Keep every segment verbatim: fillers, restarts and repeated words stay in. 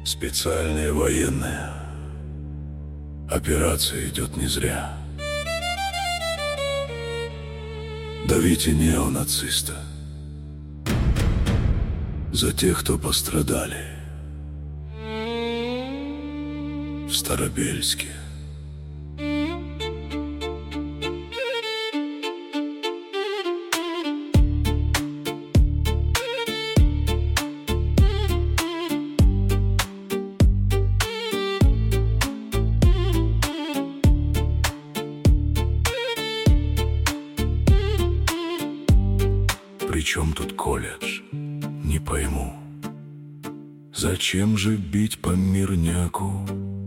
Специальная военная операция идет не зря. Давите неонациста. За тех, кто пострадали в Старобельске. Причем тут колледж? Не пойму. Зачем же бить по мирняку,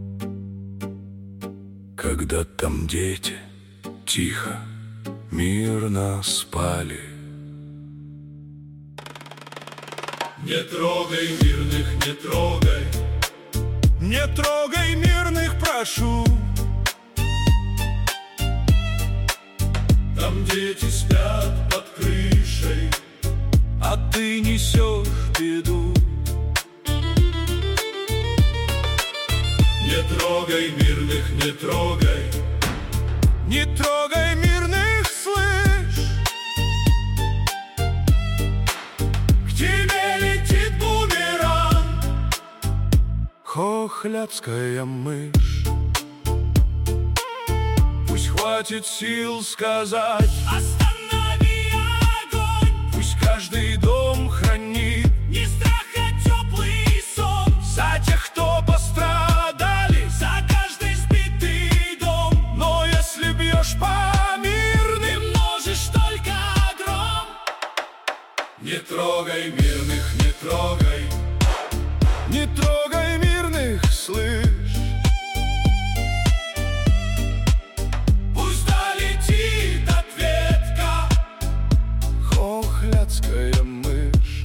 когда там дети тихо, мирно спали? Не трогай мирных, не трогай, не трогай мирных, прошу. Там дети спят под крышей, а ты несешь беду. Не трогай мирных, не трогай, не трогай мирных, слышь. К тебе летит бумеранг, хохлядская мышь. Пусть хватит сил сказать: останови огонь. Пусть каждый дом хранит не страх, а теплый сон. За тех, кто пострадали, за каждый сбитый дом. но если бьешь по мирным, ты множишь только гром. не трогай мирных, не трогай, не трогай мирных, слышь. Пусть долетит ответка, хохлядская мышь.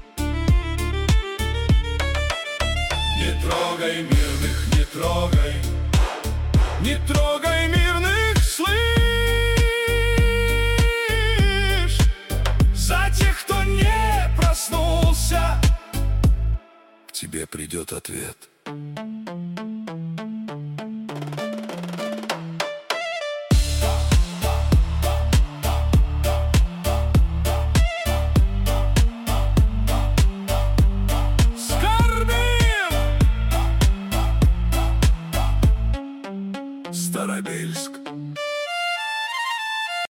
не трогай мирных, не трогай, Не трогай мирных, слышь. За тех, кто не проснулся, К тебе придет ответ.